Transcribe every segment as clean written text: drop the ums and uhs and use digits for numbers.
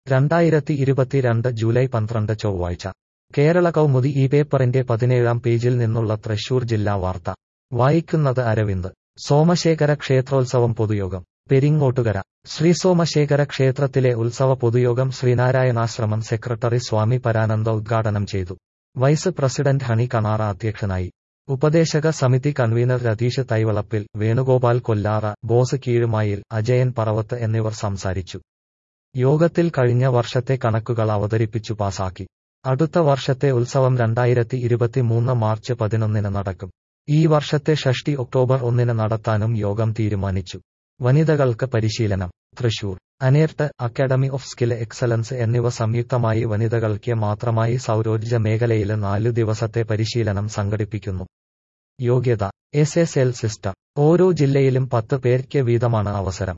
2022 July 12 ചൊവ്വാഴ്ച കേരള കൗമുദി ഈ പേപ്പറിന്റെ 17-ാം പേജിൽ നിന്നുള്ള തൃശൂർ ജില്ലാ വാർത്ത വായിക്കുന്നത് അരവിന്ദ്. സോമശേഖര ക്ഷേത്രോത്സവം പൊതുയോഗം പെരിങ്ങോട്ടുകര. ശ്രീ സോമശേഖര ക്ഷേത്രത്തിലെ ഉത്സവ പൊതുയോഗം ശ്രീനാരായണാശ്രമം സെക്രട്ടറി സ്വാമി പരാനന്ദ ഉദ്ഘാടനം ചെയ്തു. വൈസ് പ്രസിഡന്റ് ഹണി കണാറ അധ്യക്ഷനായി. ഉപദേശക സമിതി കൺവീനർ രതീഷ് തൈവളപ്പിൽ, വേണുഗോപാൽ കൊല്ലാറ, ബോസ് കീഴുമായിൽ, അജയൻ പറവത്ത് എന്നിവർ സംസാരിച്ചു. യോഗത്തിൽ കഴിഞ്ഞ വർഷത്തെ കണക്കുകൾ അവതരിപ്പിച്ചു പാസാക്കി. അടുത്ത വർഷത്തെ ഉത്സവം 2023 മാർച്ച് 11 നടക്കും. ഈ വർഷത്തെ ഷഷ്ടി ഒക്ടോബർ 1 നടത്താനും യോഗം തീരുമാനിച്ചു. വനിതകൾക്ക് പരിശീലനം. Thrissur ANERT academy of skill excellence എന്നിവ സംയുക്തമായി വനിതകൾക്ക് മാത്രമായി സൗരോർജ്ജ മേഖലയിൽ 4 ദിവസത്തെ പരിശീലനം സംഘടിപ്പിക്കുന്നു. യോഗ്യത SSL സിസ്റ്റർ. ഓരോ ജില്ലയിലും 10 പേർക്ക് വീതമാണ് അവസരം.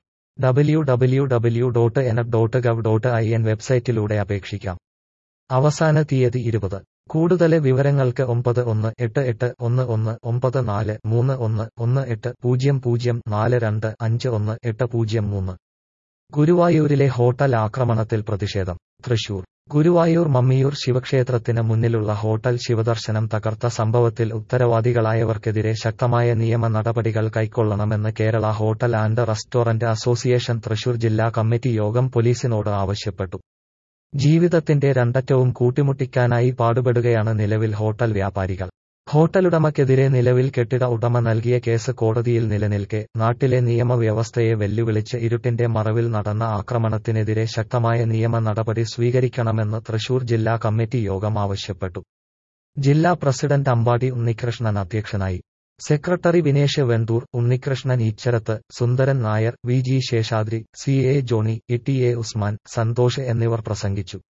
www.enab.gov.in വെബ്സൈറ്റിലൂടെ അപേക്ഷിക്കാം. അവസാന തീയതി 20. കൂടുതൽ വിവരങ്ങൾക്ക് 918188111118004251 ഗുരുവായൂരിലെ ഹോട്ടൽ ആക്രമണത്തിൽ പ്രതിഷേധം. തൃശൂർ ഗുരുവായൂർ മമ്മിയൂർ ശിവക്ഷേത്രത്തിന് മുന്നിലുള്ള ഹോട്ടൽ ശിവദർശനം തകർത്ത സംഭവത്തിൽ ഉത്തരവാദികളായവർക്കെതിരെ ശക്തമായ നിയമ നടപടികൾ കൈക്കൊള്ളണമെന്ന് Kerala hotel and restaurant association Thrissur ജില്ലാ കമ്മിറ്റി യോഗം പോലീസിനോട് ആവശ്യപ്പെട്ടു. ജീവിതത്തിന്റെ രണ്ടറ്റവും കൂട്ടിമുട്ടിക്കാനായി പാടുപെടുകയാണ് നിലവിൽ ഹോട്ടൽ വ്യാപാരികൾ. ഹോട്ടലുടമയ്ക്കെതിരെ നിലവിൽ കെട്ടിട ഉടമ നൽകിയ കേസ് കോടതിയിൽ നിലനിൽക്കെ നാട്ടിലെ നിയമവ്യവസ്ഥയെ വെല്ലുവിളിച്ച് ഇരുട്ടിന്റെ മറവിൽ നടന്ന ആക്രമണത്തിനെതിരെ ശക്തമായ നിയമ നടപടി സ്വീകരിക്കണമെന്ന് തൃശൂർ ജില്ലാ കമ്മിറ്റി യോഗം ആവശ്യപ്പെട്ടു. ജില്ലാ പ്രസിഡന്റ് അമ്പാടി ഉണ്ണികൃഷ്ണൻ അധ്യക്ഷനായി. Secretary Vinesh Vendoor, Unnikrishnan Eecharath, Sundaran Nair, VG Seshadri, CA Johny, ETA Usman, Santhosh എന്നിവർ പ്രസംഗിച്ചു.